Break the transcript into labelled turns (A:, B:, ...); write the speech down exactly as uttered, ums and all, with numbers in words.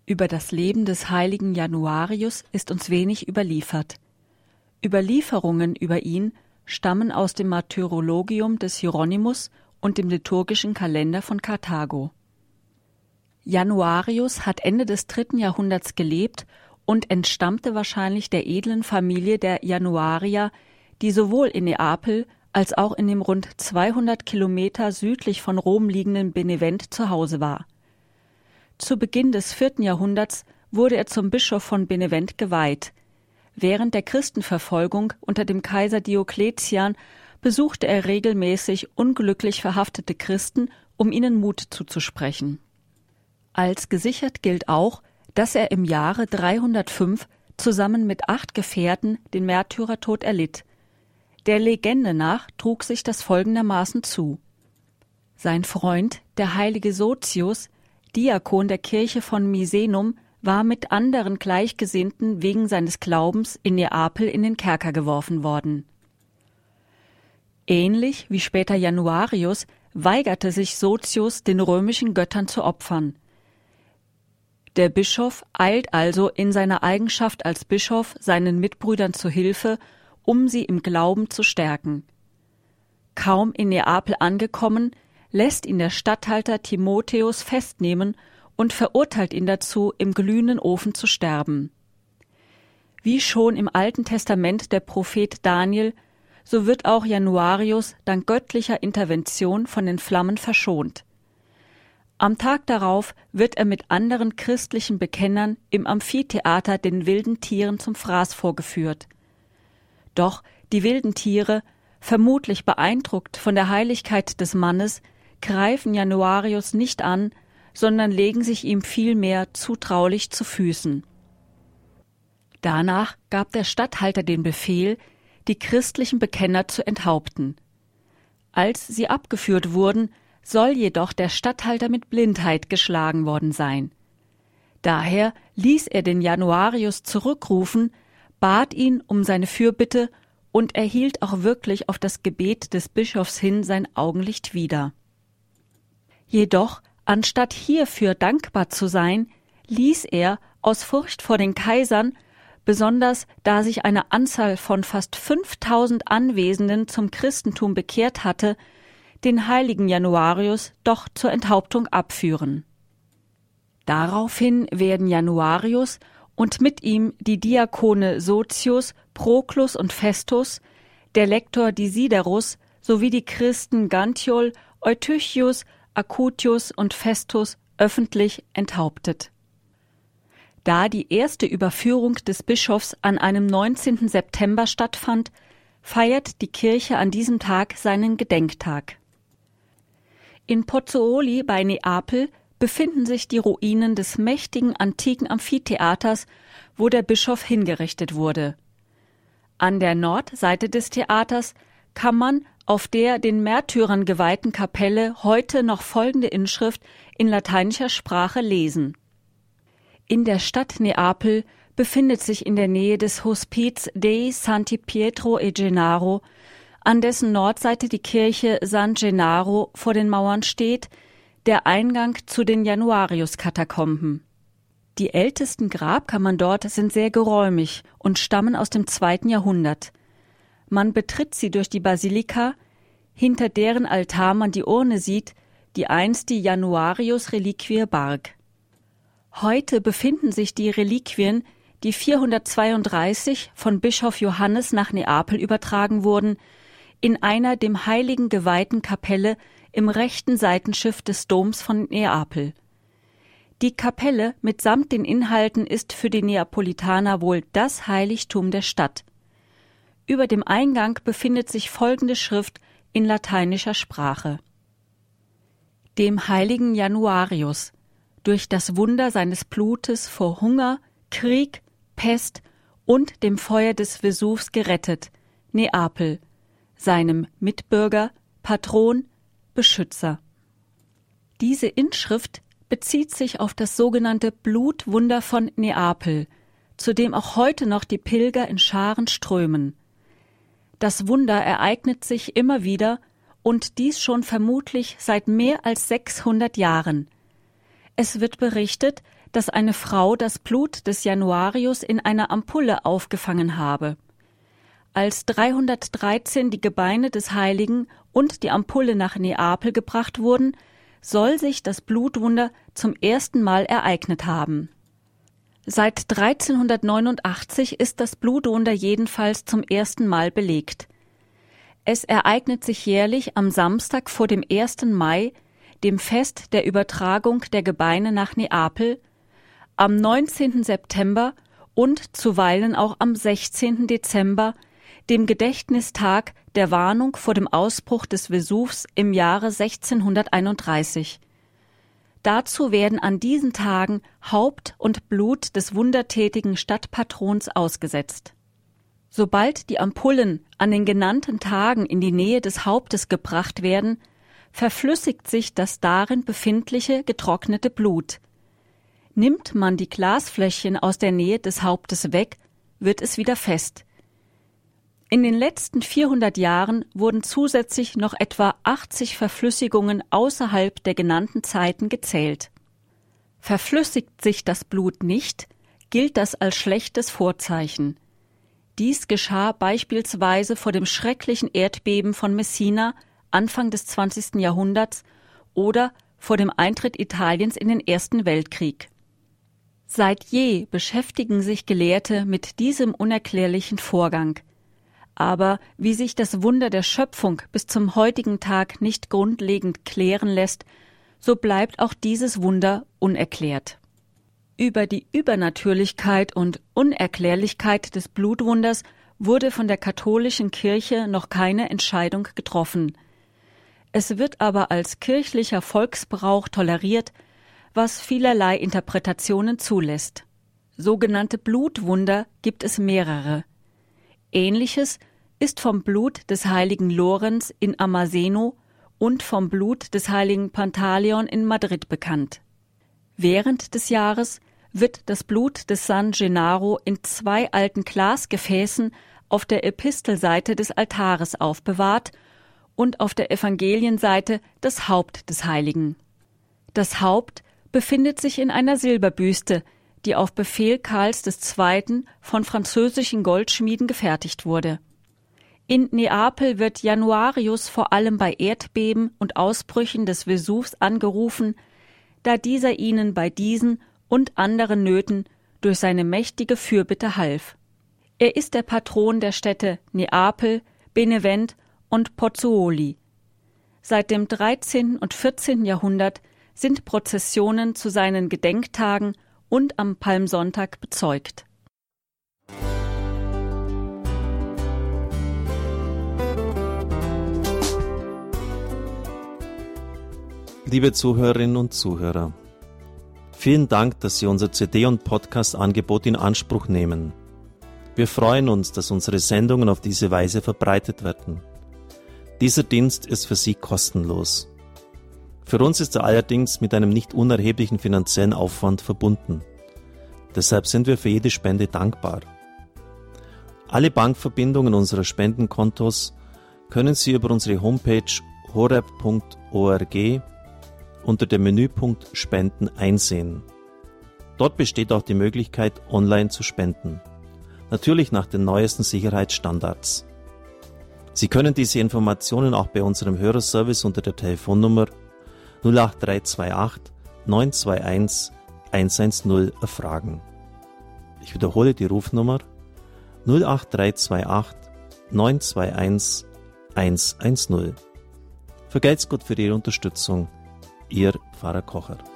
A: Über das Leben des heiligen Januarius ist uns wenig überliefert. Überlieferungen über ihn stammen aus dem Martyrologium des Hieronymus und dem liturgischen Kalender von Karthago. Januarius hat Ende des dritten Jahrhunderts gelebt und entstammte wahrscheinlich der edlen Familie der Januarier, die sowohl in Neapel als auch in dem rund zweihundert Kilometer südlich von Rom liegenden Benevent zu Hause war. Zu Beginn des vierten Jahrhunderts wurde er zum Bischof von Benevent geweiht. Während der Christenverfolgung unter dem Kaiser Diokletian besuchte er regelmäßig unglücklich verhaftete Christen, um ihnen Mut zuzusprechen. Als gesichert gilt auch, dass er im Jahre dreihundertfünf zusammen mit acht Gefährten den Märtyrertod erlitt. Der Legende nach trug sich das folgendermaßen zu. Sein Freund, der heilige Sozius, Diakon der Kirche von Misenum, war mit anderen Gleichgesinnten wegen seines Glaubens in Neapel in den Kerker geworfen worden. Ähnlich wie später Januarius weigerte sich Sozius, den römischen Göttern zu opfern. Der Bischof eilt also in seiner Eigenschaft als Bischof seinen Mitbrüdern zu Hilfe, um sie im Glauben zu stärken. Kaum in Neapel angekommen, lässt ihn der Statthalter Timotheus festnehmen und verurteilt ihn dazu, im glühenden Ofen zu sterben. Wie schon im Alten Testament der Prophet Daniel, so wird auch Januarius dank göttlicher Intervention von den Flammen verschont. Am Tag darauf wird er mit anderen christlichen Bekennern im Amphitheater den wilden Tieren zum Fraß vorgeführt. Doch die wilden Tiere, vermutlich beeindruckt von der Heiligkeit des Mannes, greifen Januarius nicht an, sondern legen sich ihm vielmehr zutraulich zu Füßen. Danach gab der Statthalter den Befehl, die christlichen Bekenner zu enthaupten. Als sie abgeführt wurden, soll jedoch der Statthalter mit Blindheit geschlagen worden sein. Daher ließ er den Januarius zurückrufen, bat ihn um seine Fürbitte und erhielt auch wirklich auf das Gebet des Bischofs hin sein Augenlicht wieder. Jedoch, anstatt hierfür dankbar zu sein, ließ er aus Furcht vor den Kaisern, besonders da sich eine Anzahl von fast fünftausend Anwesenden zum Christentum bekehrt hatte, den heiligen Januarius doch zur Enthauptung abführen. Daraufhin werden Januarius und mit ihm die Diakone Sozius, Proklus und Festus, der Lektor Desiderus sowie die Christen Gantiol, Eutychius, Acutius und Festus öffentlich enthauptet. Da die erste Überführung des Bischofs an einem neunzehnten September stattfand, feiert die Kirche an diesem Tag seinen Gedenktag. In Pozzuoli bei Neapel befinden sich die Ruinen des mächtigen antiken Amphitheaters, wo der Bischof hingerichtet wurde. An der Nordseite des Theaters kann man auf der den Märtyrern geweihten Kapelle heute noch folgende Inschrift in lateinischer Sprache lesen. In der Stadt Neapel befindet sich in der Nähe des Hospiz Dei Santi Pietro e Gennaro, an dessen Nordseite die Kirche San Gennaro vor den Mauern steht, der Eingang zu den Januarius-Katakomben. Die ältesten Grabkammern dort sind sehr geräumig und stammen aus dem zweiten Jahrhundert. Man betritt sie durch die Basilika, hinter deren Altar man die Urne sieht, die einst die Januarius-Reliquie barg. Heute befinden sich die Reliquien, die vierhundertzweiunddreißig von Bischof Johannes nach Neapel übertragen wurden, in einer dem Heiligen geweihten Kapelle im rechten Seitenschiff des Doms von Neapel. Die Kapelle mitsamt den Inhalten ist für die Neapolitaner wohl das Heiligtum der Stadt. Über dem Eingang befindet sich folgende Schrift in lateinischer Sprache. Dem heiligen Januarius, durch das Wunder seines Blutes vor Hunger, Krieg, Pest und dem Feuer des Vesuvs gerettet, Neapel, seinem Mitbürger, Patron, Beschützer. Diese Inschrift bezieht sich auf das sogenannte Blutwunder von Neapel, zu dem auch heute noch die Pilger in Scharen strömen. Das Wunder ereignet sich immer wieder und dies schon vermutlich seit mehr als sechshundert Jahren. Es wird berichtet, dass eine Frau das Blut des Januarius in einer Ampulle aufgefangen habe. Als dreihundertdreizehn die Gebeine des Heiligen und die Ampulle nach Neapel gebracht wurden, soll sich das Blutwunder zum ersten Mal ereignet haben. Seit dreizehnhundertneunundachtzig ist das Blutwunder jedenfalls zum ersten Mal belegt. Es ereignet sich jährlich am Samstag vor dem ersten Mai, dem Fest der Übertragung der Gebeine nach Neapel, am neunzehnten September und zuweilen auch am sechzehnten Dezember, dem Gedächtnistag der Warnung vor dem Ausbruch des Vesuvs im Jahre sechzehnhunderteinunddreißig. Dazu werden an diesen Tagen Haupt und Blut des wundertätigen Stadtpatrons ausgesetzt. Sobald die Ampullen an den genannten Tagen in die Nähe des Hauptes gebracht werden, verflüssigt sich das darin befindliche getrocknete Blut. Nimmt man die Glasfläschchen aus der Nähe des Hauptes weg, wird es wieder fest. In den letzten vierhundert Jahren wurden zusätzlich noch etwa achtzig Verflüssigungen außerhalb der genannten Zeiten gezählt. Verflüssigt sich das Blut nicht, gilt das als schlechtes Vorzeichen. Dies geschah beispielsweise vor dem schrecklichen Erdbeben von Messina Anfang des zwanzigsten Jahrhunderts oder vor dem Eintritt Italiens in den Ersten Weltkrieg. Seit je beschäftigen sich Gelehrte mit diesem unerklärlichen Vorgang. Aber wie sich das Wunder der Schöpfung bis zum heutigen Tag nicht grundlegend klären lässt, so bleibt auch dieses Wunder unerklärt. Über die Übernatürlichkeit und Unerklärlichkeit des Blutwunders wurde von der katholischen Kirche noch keine Entscheidung getroffen. Es wird aber als kirchlicher Volksbrauch toleriert, was vielerlei Interpretationen zulässt. Sogenannte Blutwunder gibt es mehrere. Ähnliches ist vom Blut des heiligen Lorenz in Amaseno und vom Blut des heiligen Pantaleon in Madrid bekannt. Während des Jahres wird das Blut des San Gennaro in zwei alten Glasgefäßen auf der Epistelseite des Altares aufbewahrt und auf der Evangelienseite das Haupt des Heiligen. Das Haupt befindet sich in einer Silberbüste, die auf Befehl Karls der Zweite von französischen Goldschmieden gefertigt wurde. In Neapel wird Januarius vor allem bei Erdbeben und Ausbrüchen des Vesuvs angerufen, da dieser ihnen bei diesen und anderen Nöten durch seine mächtige Fürbitte half. Er ist der Patron der Städte Neapel, Benevent und Pozzuoli. Seit dem dreizehnten und vierzehnten Jahrhundert sind Prozessionen zu seinen Gedenktagen und am Palmsonntag bezeugt.
B: Liebe Zuhörerinnen und Zuhörer, vielen Dank, dass Sie unser C D- und Podcast-Angebot in Anspruch nehmen. Wir freuen uns, dass unsere Sendungen auf diese Weise verbreitet werden. Dieser Dienst ist für Sie kostenlos. Für uns ist er allerdings mit einem nicht unerheblichen finanziellen Aufwand verbunden. Deshalb sind wir für jede Spende dankbar. Alle Bankverbindungen unserer Spendenkontos können Sie über unsere Homepage horeb punkt org unter dem Menüpunkt Spenden einsehen. Dort besteht auch die Möglichkeit, online zu spenden. Natürlich nach den neuesten Sicherheitsstandards. Sie können diese Informationen auch bei unserem Hörerservice unter der Telefonnummer null acht drei zwei acht neun zwei eins eins eins null erfragen. Ich wiederhole die Rufnummer null acht drei zwei acht neun zwei eins eins eins null. Vergelt's Gott für Ihre Unterstützung. Ihr Pfarrer Kocher.